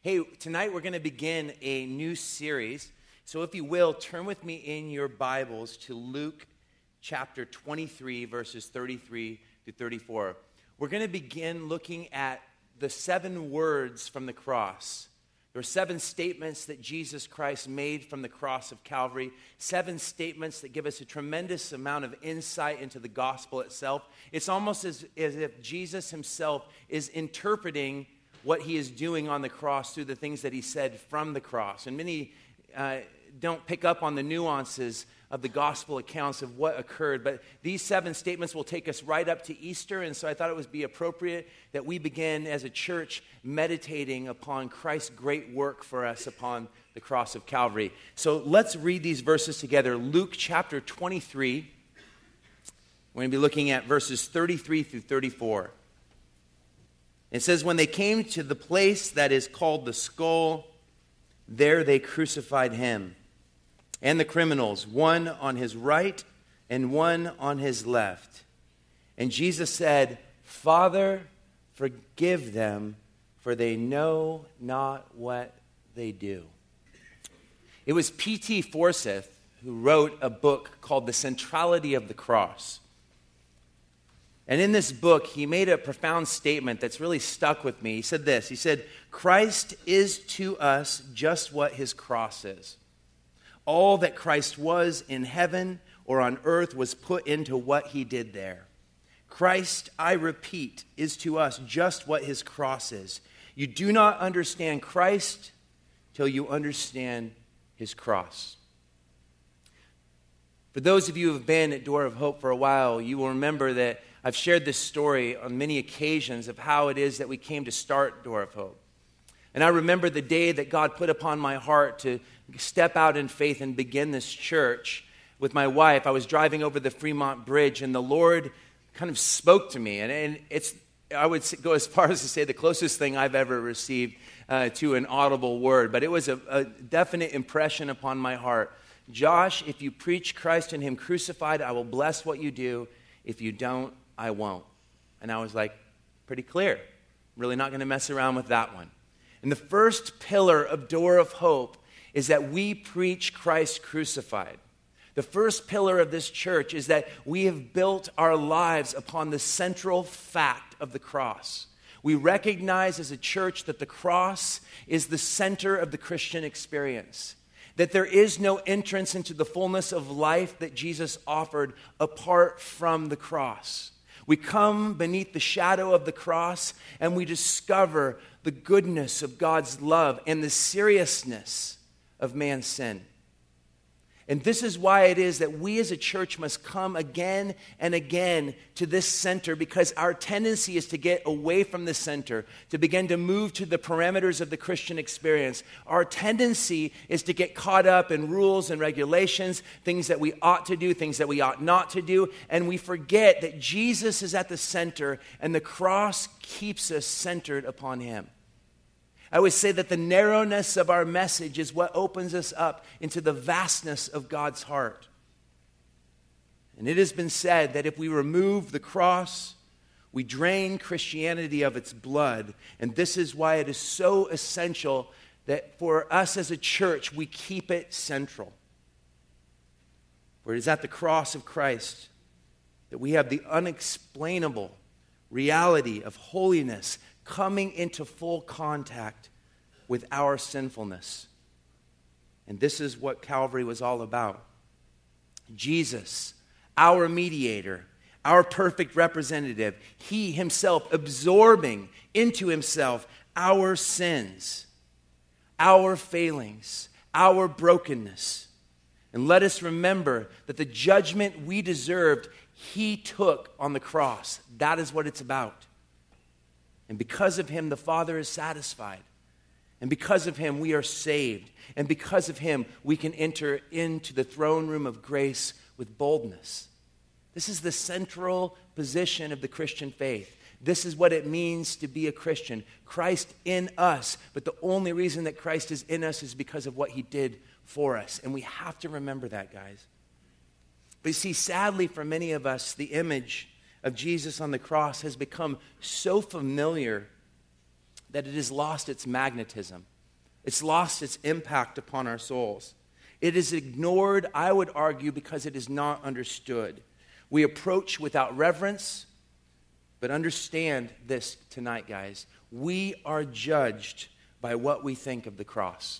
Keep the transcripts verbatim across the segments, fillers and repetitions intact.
Hey, tonight we're going to begin a new series. So if you will, turn with me in your Bibles to Luke chapter twenty-three, verses thirty-three to thirty-four. We're going to begin looking at the seven words from the cross. There are seven statements that Jesus Christ made from the cross of Calvary, seven statements that give us a tremendous amount of insight into the gospel itself. It's almost as, as if Jesus himself is interpreting what he is doing on the cross through the things that he said from the cross. And many uh, don't pick up on the nuances of the gospel accounts of what occurred, but these seven statements will take us right up to Easter, and so I thought it would be appropriate that we begin as a church meditating upon Christ's great work for us upon the cross of Calvary. So let's read these verses together. Luke chapter twenty-three, we're going to be looking at verses thirty-three through thirty-four. It says, when they came to the place that is called the Skull, there they crucified him and the criminals, one on his right and one on his left. And Jesus said, Father, forgive them, for they know not what they do. It was P T Forsyth who wrote a book called The Centrality of the Cross. And in this book, he made a profound statement that's really stuck with me. He said this, he said, Christ is to us just what his cross is. All that Christ was in heaven or on earth was put into what he did there. Christ, I repeat, is to us just what his cross is. You do not understand Christ till you understand his cross. For those of you who have been at Door of Hope for a while, you will remember that I've shared this story on many occasions of how it is that we came to start Door of Hope. And I remember the day that God put upon my heart to step out in faith and begin this church with my wife. I was driving over the Fremont Bridge, and the Lord kind of spoke to me. And, and it's, I would go as far as to say, the closest thing I've ever received uh, to an audible word. But it was a, a definite impression upon my heart. Josh, if you preach Christ and him crucified, I will bless what you do. If you don't, I won't. And I was like, pretty clear. Really not going to mess around with that one. And the first pillar of Door of Hope is that we preach Christ crucified. The first pillar of this church is that we have built our lives upon the central fact of the cross. We recognize as a church that the cross is the center of the Christian experience. That there is no entrance into the fullness of life that Jesus offered apart from the cross. We come beneath the shadow of the cross and we discover the goodness of God's love and the seriousness of man's sin. And this is why it is that we as a church must come again and again to this center, because our tendency is to get away from the center, to begin to move to the parameters of the Christian experience. Our tendency is to get caught up in rules and regulations, things that we ought to do, things that we ought not to do, and we forget that Jesus is at the center and the cross keeps us centered upon him. I would say that the narrowness of our message is what opens us up into the vastness of God's heart. And it has been said that if we remove the cross, we drain Christianity of its blood. And this is why it is so essential that for us as a church, we keep it central. For it is at the cross of Christ that we have the unexplainable reality of holiness coming into full contact with our sinfulness. And this is what Calvary was all about. Jesus, our mediator, our perfect representative, he himself absorbing into himself our sins, our failings, our brokenness. And let us remember that the judgment we deserved, he took on the cross. That is what it's about. And because of him, the Father is satisfied. And because of him, we are saved. And because of him, we can enter into the throne room of grace with boldness. This is the central position of the Christian faith. This is what it means to be a Christian. Christ in us. But the only reason that Christ is in us is because of what he did for us. And we have to remember that, guys. But you see, sadly for many of us, the image of Jesus on the cross has become so familiar that it has lost its magnetism. It's lost its impact upon our souls. It is ignored, I would argue, because it is not understood. We approach without reverence, but understand this tonight, guys. We are judged by what we think of the cross.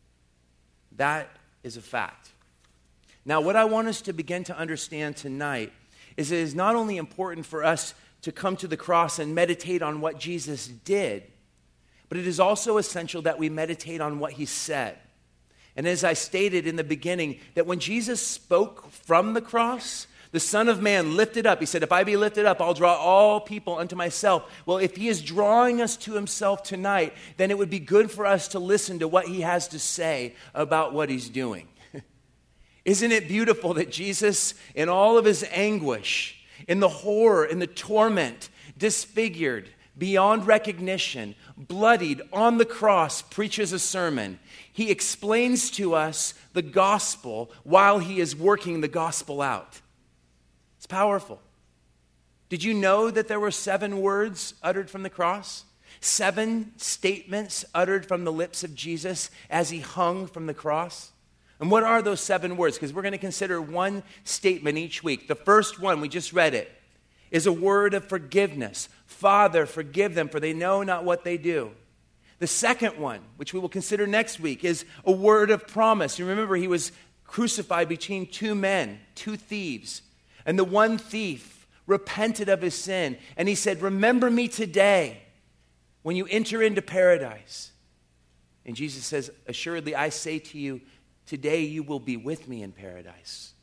That is a fact. Now, what I want us to begin to understand tonight is it is not only important for us to come to the cross and meditate on what Jesus did, but it is also essential that we meditate on what he said. And as I stated in the beginning, that when Jesus spoke from the cross, the Son of Man lifted up. He said, if I be lifted up, I'll draw all people unto myself. Well, if he is drawing us to himself tonight, then it would be good for us to listen to what he has to say about what he's doing. Isn't it beautiful that Jesus, in all of his anguish, in the horror, in the torment, disfigured, beyond recognition, bloodied, on the cross, preaches a sermon. He explains to us the gospel while he is working the gospel out. It's powerful. Did you know that there were seven words uttered from the cross? Seven statements uttered from the lips of Jesus as he hung from the cross? And what are those seven words? Because we're going to consider one statement each week. The first one, we just read it, is a word of forgiveness. Father, forgive them, for they know not what they do. The second one, which we will consider next week, is a word of promise. You remember, he was crucified between two men, two thieves. And the one thief repented of his sin. And he said, remember me today when you enter into paradise. And Jesus says, assuredly, I say to you, today you will be with me in paradise.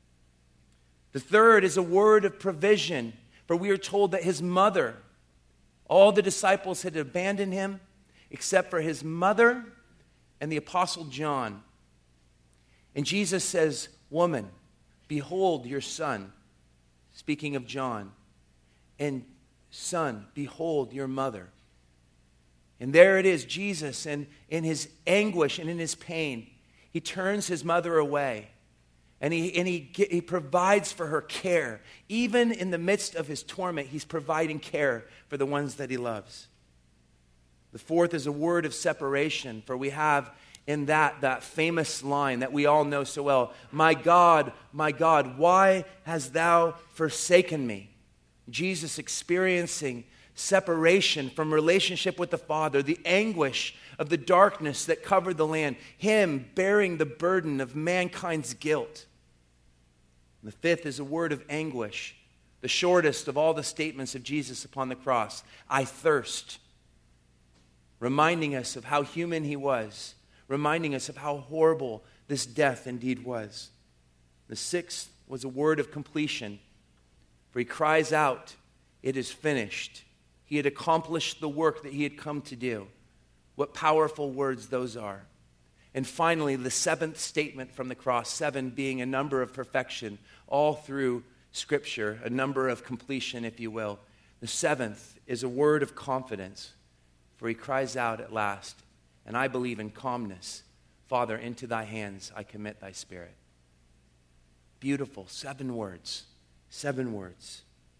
The third is a word of provision, for we are told that his mother, all the disciples had abandoned him, except for his mother and the apostle John. And Jesus says, woman, behold your son, speaking of John, and son, behold your mother. And there it is, Jesus, and in his anguish and in his pain, he turns his mother away, and he and he he provides for her care. Even in the midst of his torment, he's providing care for the ones that he loves. The fourth is a word of separation, for we have in that that famous line that we all know so well, my God, my God, why hast thou forsaken me? Jesus experiencing separation from relationship with the Father, the anguish of the darkness that covered the land, him bearing the burden of mankind's guilt. And the fifth is a word of anguish, the shortest of all the statements of Jesus upon the cross. I thirst, reminding us of how human he was, reminding us of how horrible this death indeed was. The sixth was a word of completion, for he cries out, it is finished. He had accomplished the work that he had come to do. What powerful words those are. And finally, the seventh statement from the cross, seven being a number of perfection, all through Scripture, a number of completion, if you will. The seventh is a word of confidence, for he cries out at last, and I believe in calmness, Father, into thy hands I commit thy spirit. Beautiful, seven words, seven words.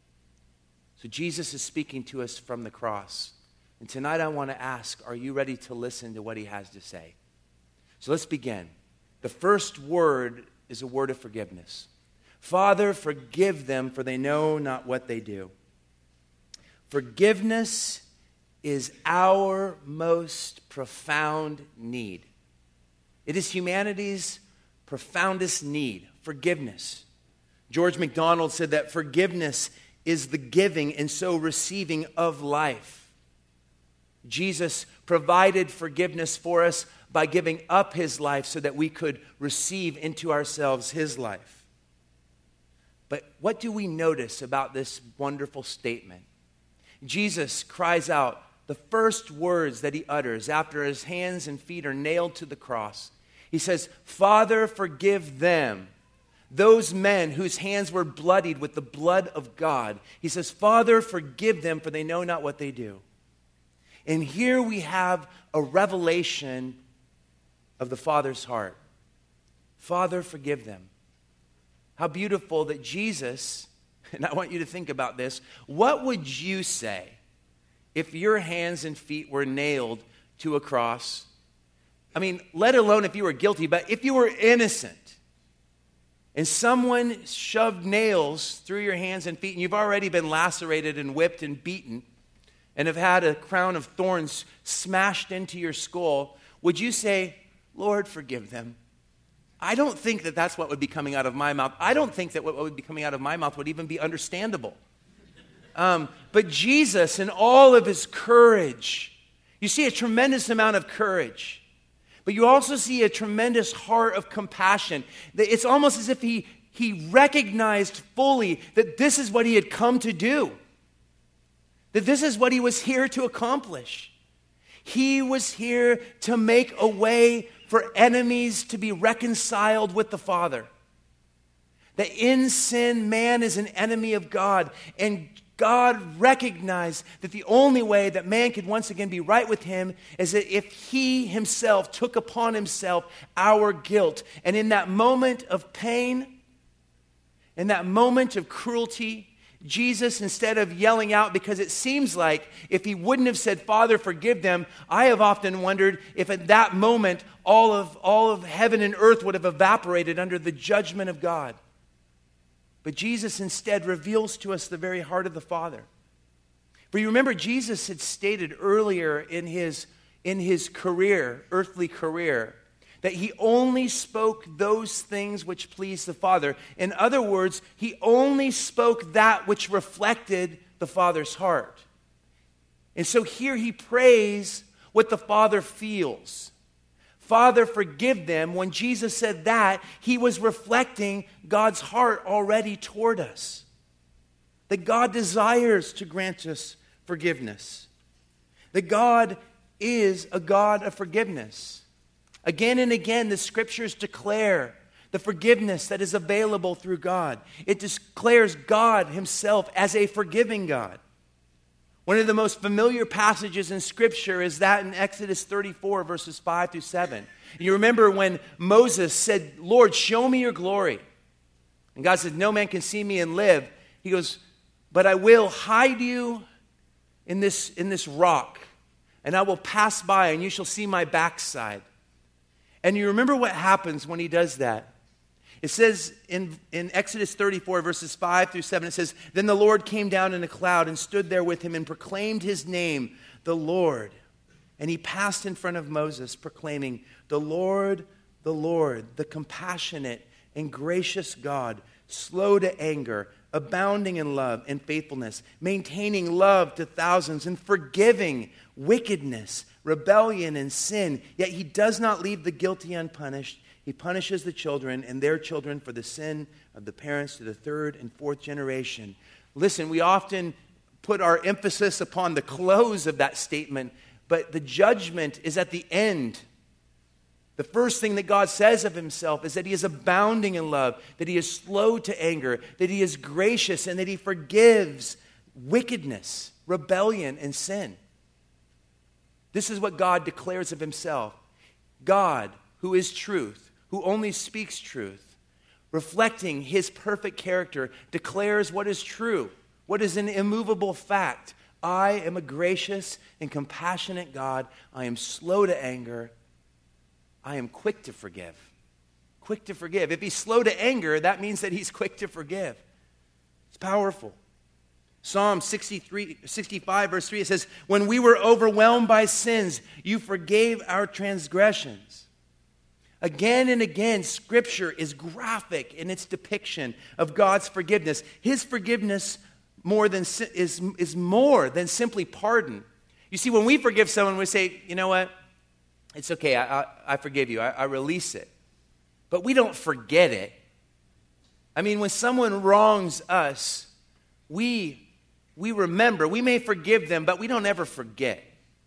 So Jesus is speaking to us from the cross. And tonight I want to ask, are you ready to listen to what he has to say? So let's begin. The first word is a word of forgiveness. Father, forgive them, for they know not what they do. Forgiveness is our most profound need. It is humanity's profoundest need, forgiveness. George MacDonald said that forgiveness is the giving and so receiving of life. Jesus provided forgiveness for us by giving up his life so that we could receive into ourselves his life. But what do we notice about this wonderful statement? Jesus cries out the first words that he utters after his hands and feet are nailed to the cross. He says, Father, forgive them. Those men whose hands were bloodied with the blood of God. He says, Father, forgive them, for they know not what they do. And here we have a revelation of the Father's heart. Father, forgive them. How beautiful that Jesus, and I want you to think about this, what would you say if your hands and feet were nailed to a cross I mean, let alone if you were guilty, but if you were innocent and someone shoved nails through your hands and feet and you've already been lacerated and whipped and beaten and have had a crown of thorns smashed into your skull, would you say, Lord, forgive them? I don't think that that's what would be coming out of my mouth. I don't think that what would be coming out of my mouth would even be understandable. Um, but Jesus, in all of his courage, you see a tremendous amount of courage, but you also see a tremendous heart of compassion. It's almost as if he, he recognized fully that this is what he had come to do, that this is what he was here to accomplish. He was here to make a way for enemies to be reconciled with the Father. That in sin, man is an enemy of God, and God recognized that the only way that man could once again be right with him is that if he himself took upon himself our guilt. And in that moment of pain, in that moment of cruelty, Jesus, instead of yelling out, because it seems like if he wouldn't have said, Father, forgive them, I have often wondered if at that moment all of, all of heaven and earth would have evaporated under the judgment of God. But Jesus instead reveals to us the very heart of the Father. For you remember, Jesus had stated earlier in his, in his career, earthly career, that he only spoke those things which pleased the Father. In other words, he only spoke that which reflected the Father's heart. And so here he prays what the Father feels. Father, forgive them. When Jesus said that, he was reflecting God's heart already toward us. That God desires to grant us forgiveness. That God is a God of forgiveness. Again and again, the scriptures declare the forgiveness that is available through God. It declares God himself as a forgiving God. One of the most familiar passages in Scripture is that in Exodus thirty-four, verses five through seven. You remember when Moses said, Lord, show me your glory. And God said, no man can see me and live. He goes, but I will hide you in this, in this rock, and I will pass by, and you shall see my backside. And you remember what happens when he does that. It says in, in Exodus thirty-four, verses five through seven, it says, then the Lord came down in a cloud and stood there with him and proclaimed his name, the Lord. And he passed in front of Moses, proclaiming, the Lord, the Lord, the compassionate and gracious God, slow to anger, abounding in love and faithfulness, maintaining love to thousands, and forgiving wickedness, rebellion, and sin. Yet he does not leave the guilty unpunished. He punishes the children and their children for the sin of the parents to the third and fourth generation. Listen, we often put our emphasis upon the close of that statement, but the judgment is at the end. The first thing that God says of himself is that he is abounding in love, that he is slow to anger, that he is gracious, and that he forgives wickedness, rebellion, and sin. This is what God declares of himself. God, who is truth, who only speaks truth, reflecting his perfect character, declares what is true, what is an immovable fact. I am a gracious and compassionate God. I am slow to anger. I am quick to forgive. Quick to forgive. If he's slow to anger, that means that he's quick to forgive. It's powerful. Psalm sixty-three, sixty-five, verse three, it says, when we were overwhelmed by sins, you forgave our transgressions. Again and again, Scripture is graphic in its depiction of God's forgiveness. His forgiveness more than is, is more than simply pardon. You see, when we forgive someone, we say, you know what? It's okay, I, I, I forgive you. I, I release it. But we don't forget it. I mean, when someone wrongs us, we, we remember. We may forgive them, but we don't ever forget.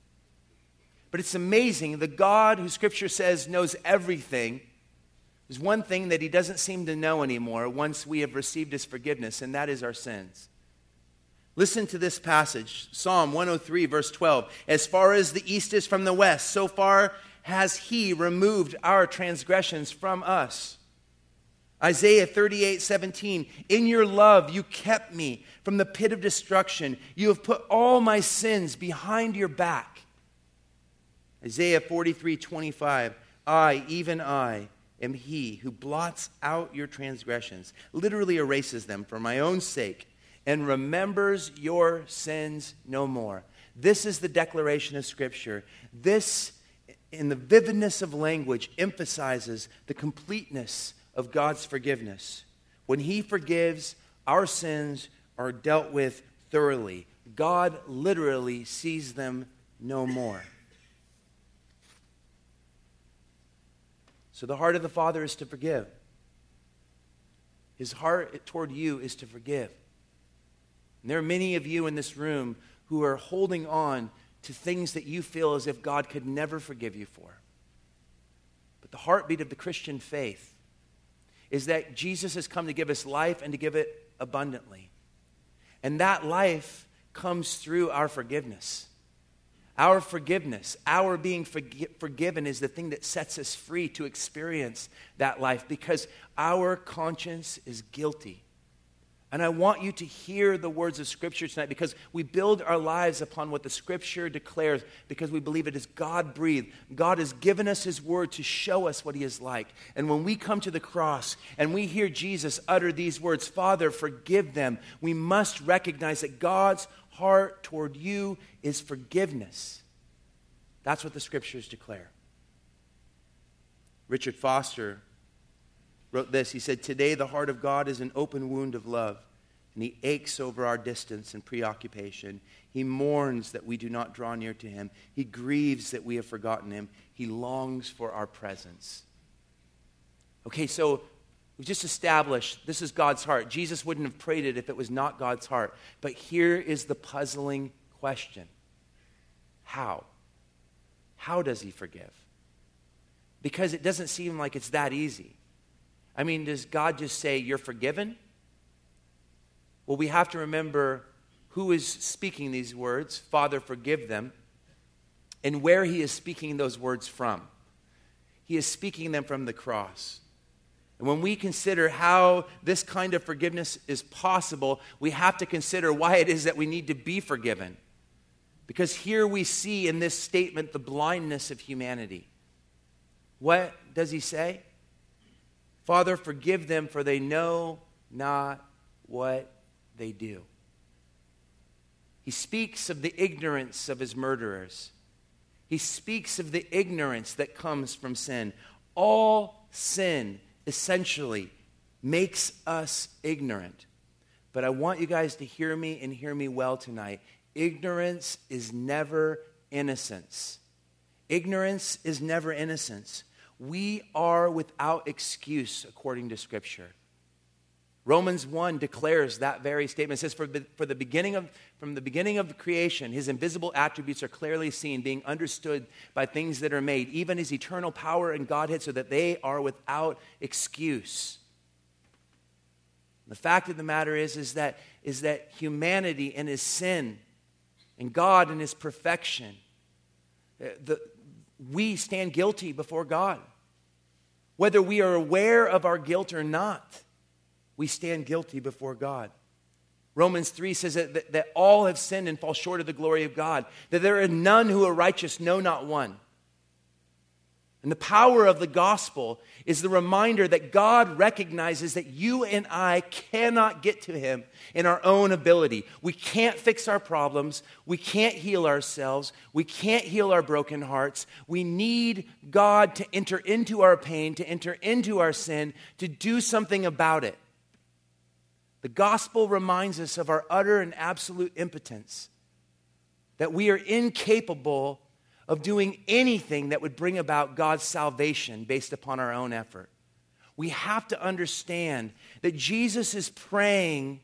But it's amazing. The God who Scripture says knows everything, there's one thing that he doesn't seem to know anymore once we have received his forgiveness, and that is our sins. Listen to this passage, Psalm one oh three, verse twelve. As far as the east is from the west, so far has he removed our transgressions from us. Isaiah thirty-eight, seventeen. In your love you kept me from the pit of destruction. You have put all my sins behind your back. Isaiah forty-three twenty-five, I, even I, am he who blots out your transgressions, literally erases them for my own sake, and remembers your sins no more. This is the declaration of Scripture. This, in the vividness of language, emphasizes the completeness of God's forgiveness. When he forgives, our sins are dealt with thoroughly. God literally sees them no more. So the heart of the Father is to forgive. His heart toward you is to forgive. And there are many of you in this room who are holding on to things that you feel as if God could never forgive you for. But the heartbeat of the Christian faith is that Jesus has come to give us life and to give it abundantly. And that life comes through our forgiveness. Our forgiveness, our being forgi- forgiven is the thing that sets us free to experience that life because our conscience is guilty. And I want you to hear the words of Scripture tonight because we build our lives upon what the Scripture declares because we believe it is God-breathed. God has given us His Word to show us what He is like. And when we come to the cross and we hear Jesus utter these words, Father, forgive them, we must recognize that God's heart toward you is forgiveness. That's what the Scriptures declare. Richard Foster wrote this. He said, today the heart of God is an open wound of love, and He aches over our distance and preoccupation. He mourns that we do not draw near to Him. He grieves that we have forgotten Him. He longs for our presence. Okay, so we've just established this is God's heart. Jesus wouldn't have prayed it if it was not God's heart. But here is the puzzling question. How? How does He forgive? Because it doesn't seem like it's that easy. I mean, does God just say, you're forgiven? Well, we have to remember who is speaking these words, Father, forgive them, and where He is speaking those words from. He is speaking them from the cross. And when we consider how this kind of forgiveness is possible, we have to consider why it is that we need to be forgiven. Because here we see in this statement the blindness of humanity. What does He say? Father, forgive them, for they know not what they do. He speaks of the ignorance of His murderers. He speaks of the ignorance that comes from sin. All sin essentially makes us ignorant. But I want you guys to hear me and hear me well tonight. Ignorance is never innocence. Ignorance is never innocence. We are without excuse according to Scripture. Romans one declares that very statement. It says, for, for the beginning of, from the beginning of creation, His invisible attributes are clearly seen, being understood by things that are made, even His eternal power and Godhead, so that they are without excuse. The fact of the matter is, is that, is that humanity and His sin and God and His perfection, the, we stand guilty before God. Whether we are aware of our guilt or not, we stand guilty before God. Romans three says that, that, that all have sinned and fall short of the glory of God, that there are none who are righteous, no, not one. And the power of the gospel is the reminder that God recognizes that you and I cannot get to Him in our own ability. We can't fix our problems. We can't heal ourselves. We can't heal our broken hearts. We need God to enter into our pain, to enter into our sin, to do something about it. The gospel reminds us of our utter and absolute impotence, that we are incapable of doing anything that would bring about God's salvation based upon our own effort. We have to understand that Jesus is praying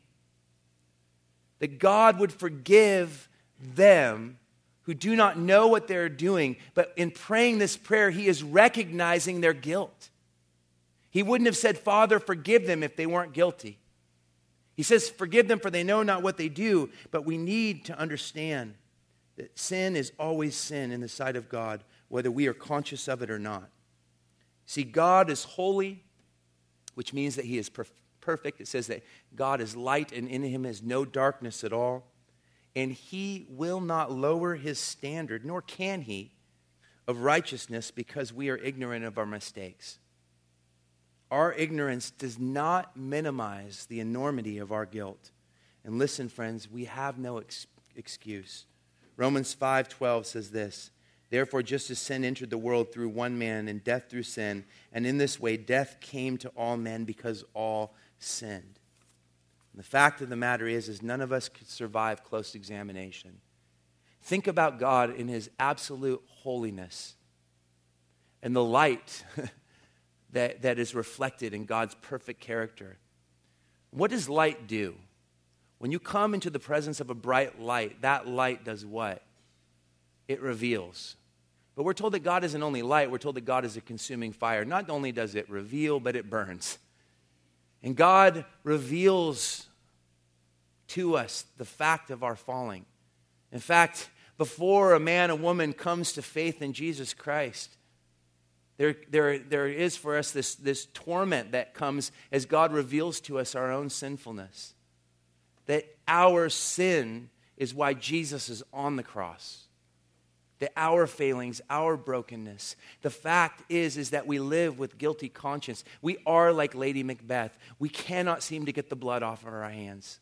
that God would forgive them who do not know what they're doing. But in praying this prayer, He is recognizing their guilt. He wouldn't have said, Father, forgive them if they weren't guilty. He says, forgive them for they know not what they do. But we need to understand that sin is always sin in the sight of God, whether we are conscious of it or not. See, God is holy, which means that He is perf- perfect. It says that God is light and in Him is no darkness at all. And He will not lower His standard, nor can He, of righteousness because we are ignorant of our mistakes. Our ignorance does not minimize the enormity of our guilt. And listen, friends, we have no ex- excuse. Romans five twelve says this, therefore, just as sin entered the world through one man and death through sin, and in this way death came to all men because all sinned. And the fact of the matter is, is none of us could survive close examination. Think about God in his absolute holiness and the light that, that is reflected in God's perfect character. What does light do? When you come into the presence of a bright light, that light does what? It reveals. But we're told that God isn't only light, we're told that God is a consuming fire. Not only does it reveal, but it burns. And God reveals to us the fact of our falling. In fact, before a man or woman comes to faith in Jesus Christ, there, there, there is for us this, this torment that comes as God reveals to us our own sinfulness. That our sin is why Jesus is on the cross. That our failings, our brokenness. The fact is, is that we live with guilty conscience. We are like Lady Macbeth. We cannot seem to get the blood off of our hands.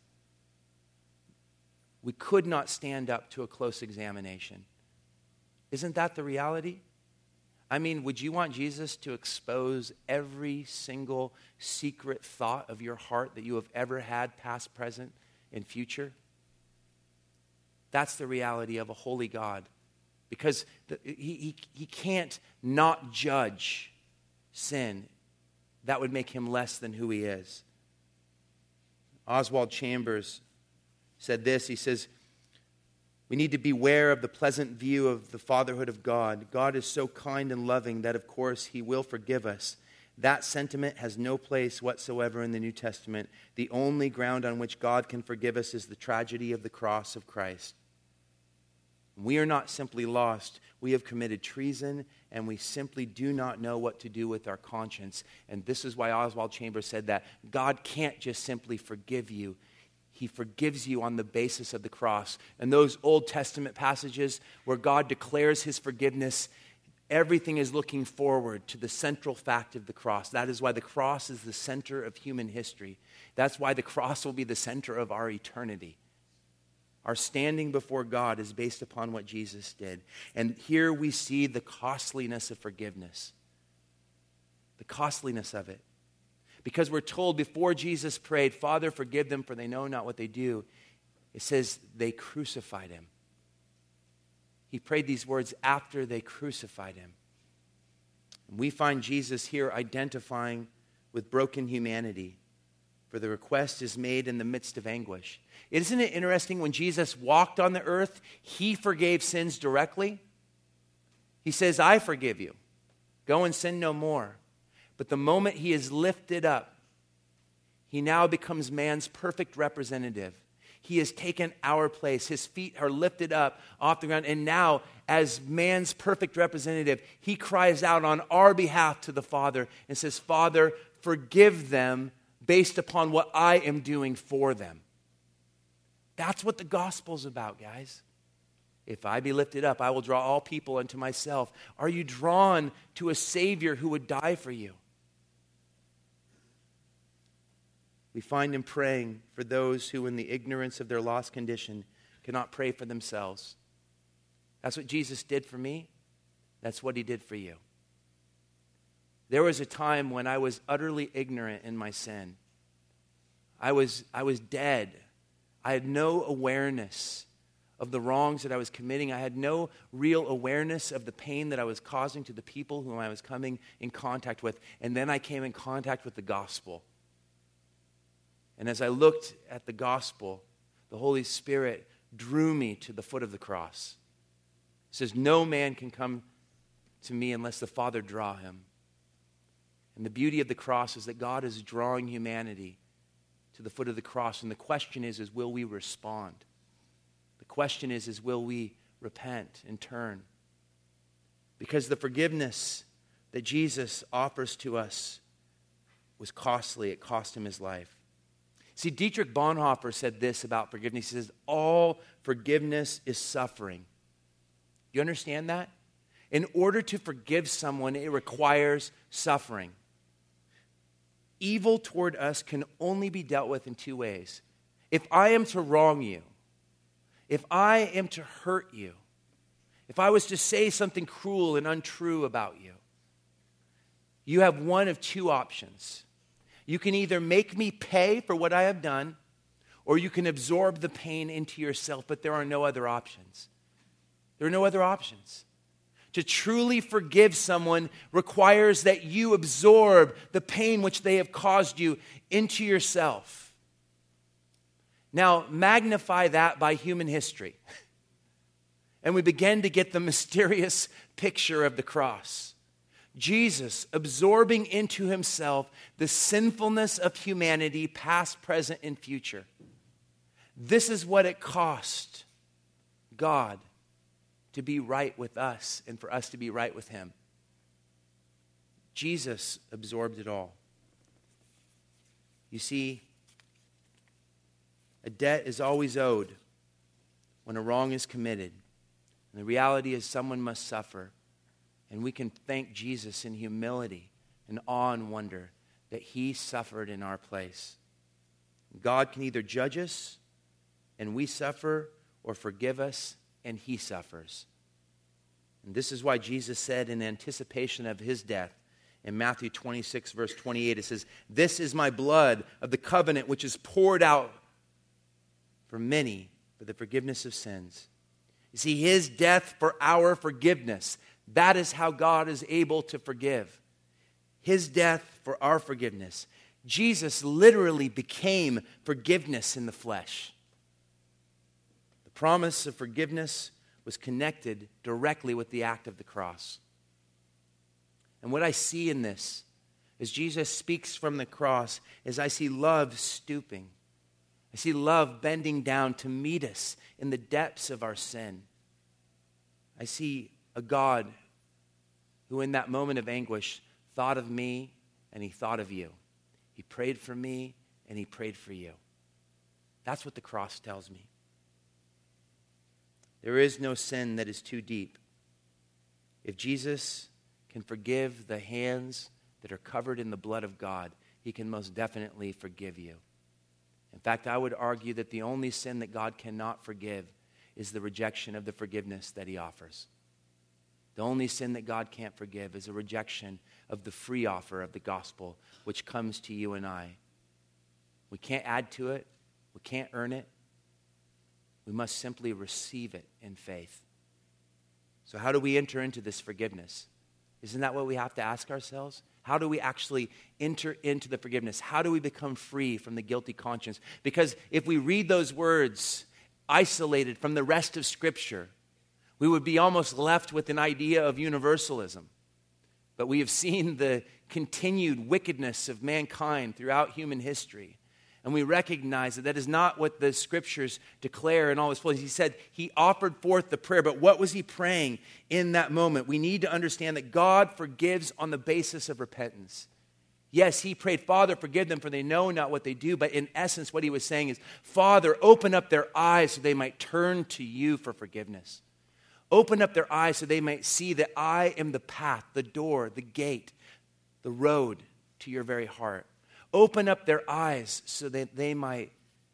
We could not stand up to a close examination. Isn't that the reality? I mean, would you want Jesus to expose every single secret thought of your heart that you have ever had, past, present, and future? That's the reality of a holy God. Because the, he, he, he can't not judge sin. That would make him less than who he is. Oswald Chambers said this. He says, we need to beware of the pleasant view of the fatherhood of God. God is so kind and loving that, of course, he will forgive us. That sentiment has no place whatsoever in the New Testament. The only ground on which God can forgive us is the tragedy of the cross of Christ. We are not simply lost. We have committed treason, and we simply do not know what to do with our conscience. And this is why Oswald Chambers said that God can't just simply forgive you. He forgives you on the basis of the cross. And those Old Testament passages where God declares his forgiveness, everything is looking forward to the central fact of the cross. That is why the cross is the center of human history. That's why the cross will be the center of our eternity. Our standing before God is based upon what Jesus did. And here we see the costliness of forgiveness. The costliness of it. Because we're told before Jesus prayed, Father, forgive them for they know not what they do. It says they crucified him. He prayed these words after they crucified him. And we find Jesus here identifying with broken humanity. For the request is made in the midst of anguish. Isn't it interesting when Jesus walked on the earth, he forgave sins directly? He says, I forgive you. Go and sin no more. But the moment he is lifted up, he now becomes man's perfect representative. He has taken our place. His feet are lifted up off the ground. And now, as man's perfect representative, he cries out on our behalf to the Father and says, Father, forgive them based upon what I am doing for them. That's what the gospel's about, guys. If I be lifted up, I will draw all people unto myself. Are you drawn to a Savior who would die for you? We find him praying for those who, in the ignorance of their lost condition, cannot pray for themselves. That's what Jesus did for me. That's what he did for you. There was a time when I was utterly ignorant in my sin. I was, I was dead. I had no awareness of the wrongs that I was committing. I had no real awareness of the pain that I was causing to the people whom I was coming in contact with. And then I came in contact with the gospel. And as I looked at the gospel, the Holy Spirit drew me to the foot of the cross. It says, no man can come to me unless the Father draw him. And the beauty of the cross is that God is drawing humanity to the foot of the cross. And the question is, is will we respond? The question is, is will we repent and turn? Because the forgiveness that Jesus offers to us was costly. It cost him his life. See, Dietrich Bonhoeffer said this about forgiveness. He says, all forgiveness is suffering. You understand that? In order to forgive someone, it requires suffering. Evil toward us can only be dealt with in two ways. If I am to wrong you, if I am to hurt you, if I was to say something cruel and untrue about you, you have one of two options. You can either make me pay for what I have done, or you can absorb the pain into yourself, but there are no other options. There are no other options. To truly forgive someone requires that you absorb the pain which they have caused you into yourself. Now, magnify that by human history. And we begin to get the mysterious picture of the cross. Jesus absorbing into himself the sinfulness of humanity, past, present, and future. This is what it cost God to be right with us and for us to be right with him. Jesus absorbed it all. You see, a debt is always owed when a wrong is committed. And the reality is someone must suffer. And we can thank Jesus in humility and awe and wonder that he suffered in our place. God can either judge us and we suffer, or forgive us and he suffers. And this is why Jesus said in anticipation of his death, in Matthew twenty-six, verse twenty-eight, it says, "This is my blood of the covenant which is poured out for many for the forgiveness of sins." You see, his death for our forgiveness, that is how God is able to forgive. His death for our forgiveness. Jesus literally became forgiveness in the flesh. The promise of forgiveness was connected directly with the act of the cross. And what I see in this, as Jesus speaks from the cross, is I see love stooping. I see love bending down to meet us in the depths of our sin. I see a God who in that moment of anguish thought of me and he thought of you. He prayed for me and he prayed for you. That's what the cross tells me. There is no sin that is too deep. If Jesus can forgive the hands that are covered in the blood of God, he can most definitely forgive you. In fact, I would argue that the only sin that God cannot forgive is the rejection of the forgiveness that he offers. The only sin that God can't forgive is a rejection of the free offer of the gospel, which comes to you and I. We can't add to it. We can't earn it. We must simply receive it in faith. So how do we enter into this forgiveness? Isn't that what we have to ask ourselves? How do we actually enter into the forgiveness? How do we become free from the guilty conscience? Because if we read those words isolated from the rest of Scripture, we would be almost left with an idea of universalism. But we have seen the continued wickedness of mankind throughout human history. And we recognize that that is not what the Scriptures declare in all its fullness. He said he offered forth the prayer, but what was he praying in that moment? We need to understand that God forgives on the basis of repentance. Yes, he prayed, "Father, forgive them, for they know not what they do." But in essence, what he was saying is, "Father, open up their eyes so they might turn to you for forgiveness. Open up their eyes so they might see that I am the path, the door, the gate, the road to your very heart. Open up their eyes so that they might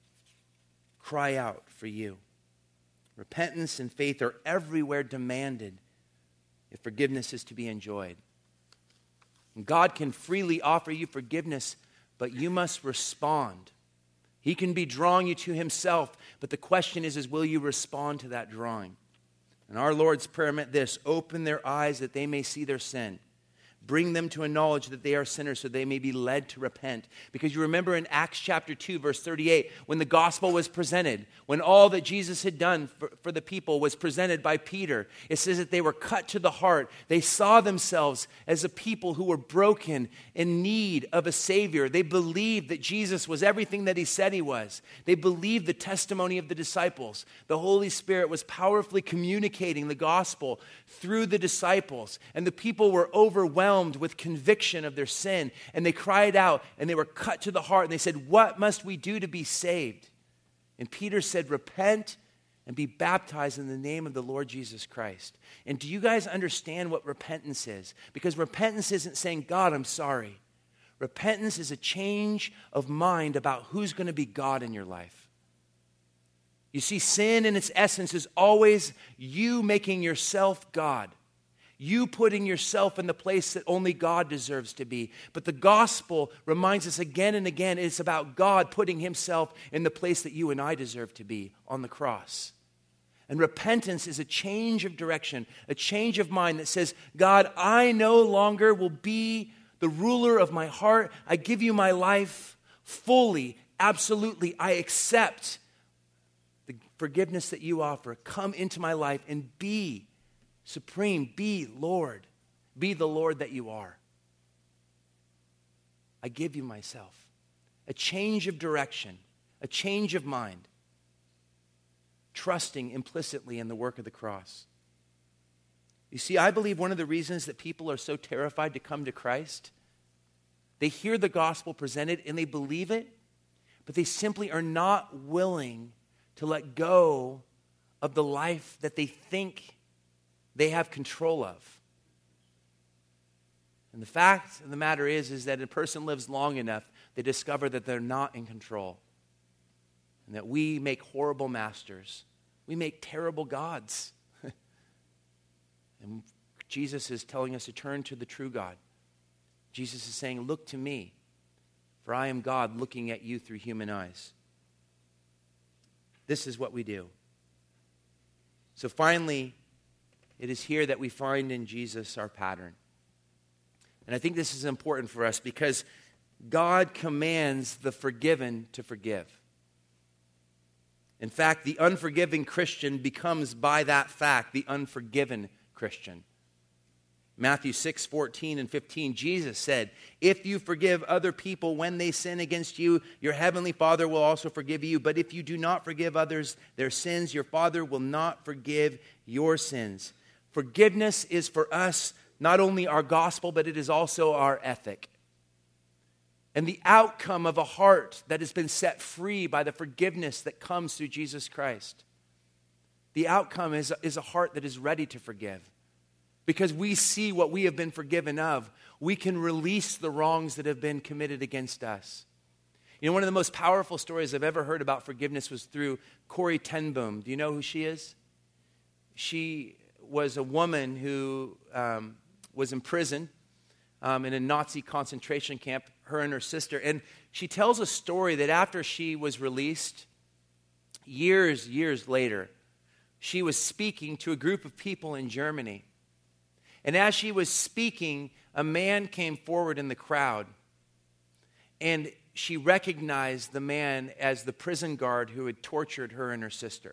cry out for you." Repentance and faith are everywhere demanded if forgiveness is to be enjoyed. And God can freely offer you forgiveness, but you must respond. He can be drawing you to himself, but the question is, is will you respond to that drawing? And our Lord's prayer meant this: open their eyes that they may see their sin. Bring them to a knowledge that they are sinners so they may be led to repent. Because you remember in Acts chapter two, verse thirty-eight, when the gospel was presented, when all that Jesus had done for, for the people was presented by Peter, it says that they were cut to the heart. They saw themselves as a people who were broken, in need of a Savior. They believed that Jesus was everything that he said he was. They believed the testimony of the disciples. The Holy Spirit was powerfully communicating the gospel through the disciples. And the people were overwhelmed with conviction of their sin, and they cried out and they were cut to the heart, and they said, "What must we do to be saved?" And Peter said, "Repent and be baptized in the name of the Lord Jesus Christ. And do you guys understand what repentance is? Because repentance isn't saying, God, I'm sorry. Repentance is a change of mind about who's going to be God in your life. You see, sin in its essence is always you making yourself God. You putting yourself in the place that only God deserves to be. But the gospel reminds us again and again, it's about God putting himself in the place that you and I deserve to be on the cross. And repentance is a change of direction, a change of mind that says, God, I no longer will be the ruler of my heart. I give you my life fully, absolutely. I accept the forgiveness that you offer. Come into my life and be supreme. Be Lord. Be the Lord that you are. I give you myself. A change of direction, a change of mind. Trusting implicitly in the work of the cross. You see, I believe one of the reasons that people are so terrified to come to Christ, they hear the gospel presented and they believe it, but they simply are not willing to let go of the life that they think they have control of. And the fact of the matter is, is that a person lives long enough, they discover that they're not in control. And that we make horrible masters. We make terrible gods. And Jesus is telling us to turn to the true God. Jesus is saying, look to me, for I am God looking at you through human eyes. This is what we do. So finally, it is here that we find in Jesus our pattern. And I think this is important for us because God commands the forgiven to forgive. In fact, the unforgiving Christian becomes, by that fact, the unforgiven Christian. Matthew six, fourteen and fifteen, Jesus said, if you forgive other people when they sin against you, your heavenly Father will also forgive you. But if you do not forgive others their sins, your Father will not forgive your sins. Forgiveness is for us not only our gospel, but it is also our ethic. And the outcome of a heart that has been set free by the forgiveness that comes through Jesus Christ. The outcome is, is a heart that is ready to forgive. Because we see what we have been forgiven of, we can release the wrongs that have been committed against us. You know, one of the most powerful stories I've ever heard about forgiveness was through Corrie ten Boom. Do you know who she is? She was a woman who um, was in prison um, in a Nazi concentration camp, her and her sister. And she tells a story that after she was released, years, years later, she was speaking to a group of people in Germany. And as she was speaking, a man came forward in the crowd. And she recognized the man as the prison guard who had tortured her and her sister.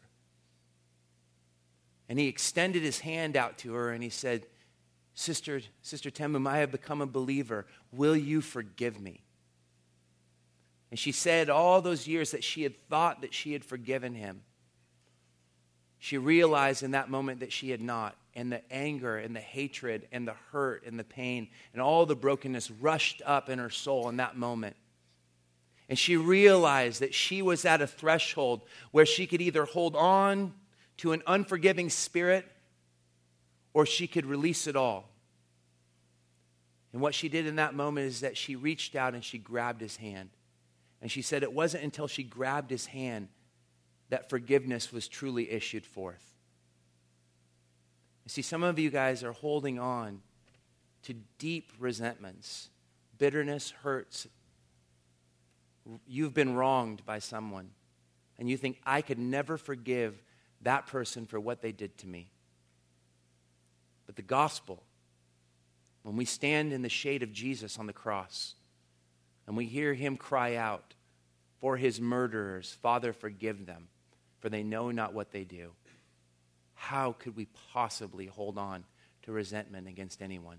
And he extended his hand out to her and he said, Sister, Sister ten Boom, I have become a believer. Will you forgive me? And she said all those years that she had thought that she had forgiven him. She realized in that moment that she had not. And the anger and the hatred and the hurt and the pain and all the brokenness rushed up in her soul in that moment. And she realized that she was at a threshold where she could either hold on to an unforgiving spirit or she could release it all. And what she did in that moment is that she reached out and she grabbed his hand. And she said it wasn't until she grabbed his hand that forgiveness was truly issued forth. You see, some of you guys are holding on to deep resentments, bitterness, hurts. You've been wronged by someone, and you think, I could never forgive that person for what they did to me. But the gospel, when we stand in the shade of Jesus on the cross, and we hear him cry out for his murderers, Father, forgive them, for they know not what they do. How could we possibly hold on to resentment against anyone?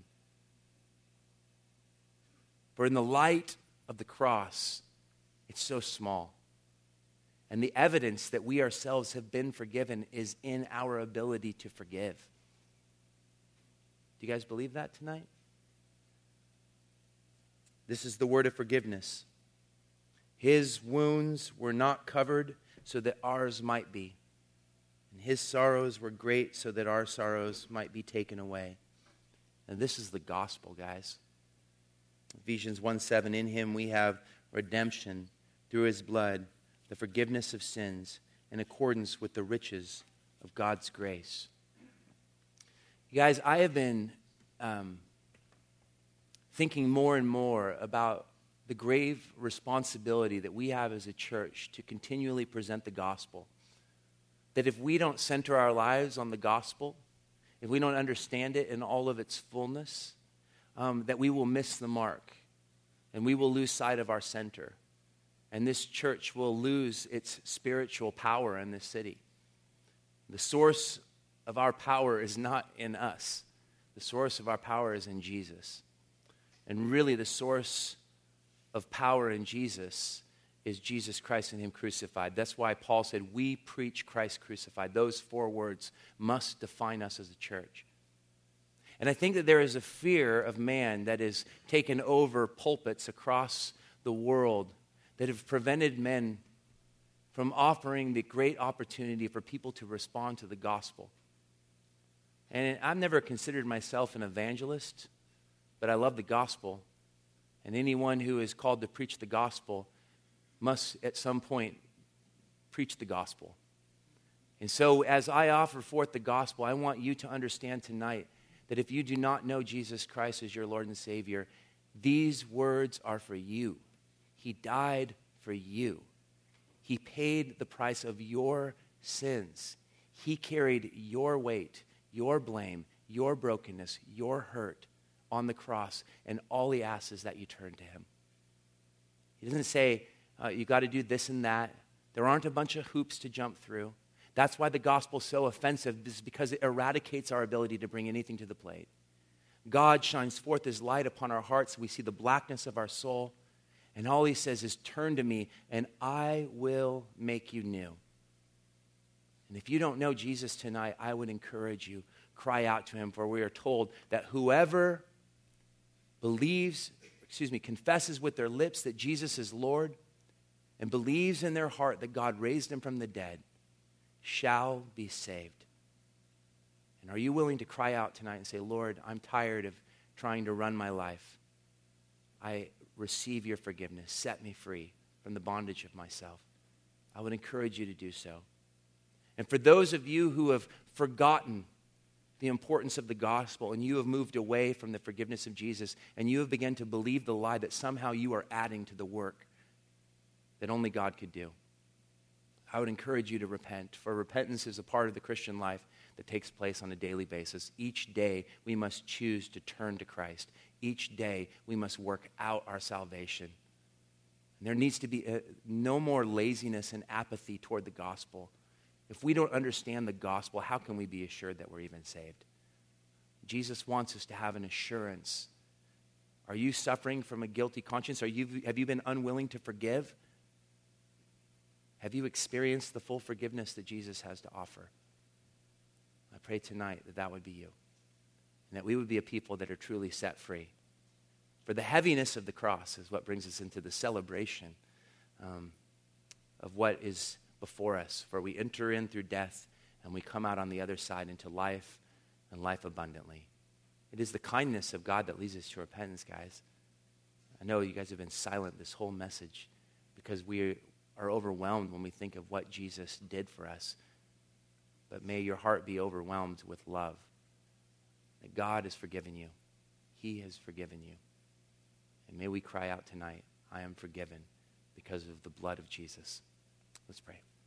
For in the light of the cross, it's so small. And the evidence that we ourselves have been forgiven is in our ability to forgive. Do you guys believe that tonight? This is the word of forgiveness. His wounds were not covered so that ours might be. And his sorrows were great so that our sorrows might be taken away. And this is the gospel, guys. Ephesians one seven, in him we have redemption through his blood, the forgiveness of sins, in accordance with the riches of God's grace. You guys, I have been um, thinking more and more about the grave responsibility that we have as a church to continually present the gospel. That if we don't center our lives on the gospel, if we don't understand it in all of its fullness, um, that we will miss the mark and we will lose sight of our center. And this church will lose its spiritual power in this city. The source of our power is not in us. The source of our power is in Jesus. And really the source of power in Jesus is Jesus Christ and him crucified. That's why Paul said, we preach Christ crucified. Those four words must define us as a church. And I think that there is a fear of man that has taken over pulpits across the world that have prevented men from offering the great opportunity for people to respond to the gospel. And I've never considered myself an evangelist, but I love the gospel. And anyone who is called to preach the gospel must at some point preach the gospel. And so as I offer forth the gospel, I want you to understand tonight that if you do not know Jesus Christ as your Lord and Savior, these words are for you. He died for you. He paid the price of your sins. He carried your weight, your blame, your brokenness, your hurt on the cross, and all he asks is that you turn to him. He doesn't say, uh, you got to do this and that. There aren't a bunch of hoops to jump through. That's why the gospel is so offensive, is because it eradicates our ability to bring anything to the plate. God shines forth his light upon our hearts. We see the blackness of our soul. And all he says is, turn to me, and I will make you new. And if you don't know Jesus tonight, I would encourage you, cry out to him, for we are told that whoever believes, excuse me, confesses with their lips that Jesus is Lord and believes in their heart that God raised him from the dead shall be saved. And are you willing to cry out tonight and say, Lord, I'm tired of trying to run my life. I receive your forgiveness. Set me free from the bondage of myself. I would encourage you to do so. And for those of you who have forgotten the importance of the gospel, and you have moved away from the forgiveness of Jesus, and you have begun to believe the lie that somehow you are adding to the work that only God could do, I would encourage you to repent, for repentance is a part of the Christian life that takes place on a daily basis. Each day, we must choose to turn to Christ. Each day, we must work out our salvation. And there needs to be a, no more laziness and apathy toward the gospel. If we don't understand the gospel, how can we be assured that we're even saved? Jesus wants us to have an assurance. Are you suffering from a guilty conscience? Are you, have you been unwilling to forgive? Have you experienced the full forgiveness that Jesus has to offer? I pray tonight that that would be you, and that we would be a people that are truly set free. For the heaviness of the cross is what brings us into the celebration um, of what is before us, for we enter in through death and we come out on the other side into life and life abundantly. It is the kindness of God that leads us to repentance, guys. I know you guys have been silent this whole message because we are overwhelmed when we think of what Jesus did for us. But may your heart be overwhelmed with love, that God has forgiven you. He has forgiven you. And may we cry out tonight, I am forgiven because of the blood of Jesus. Let's pray.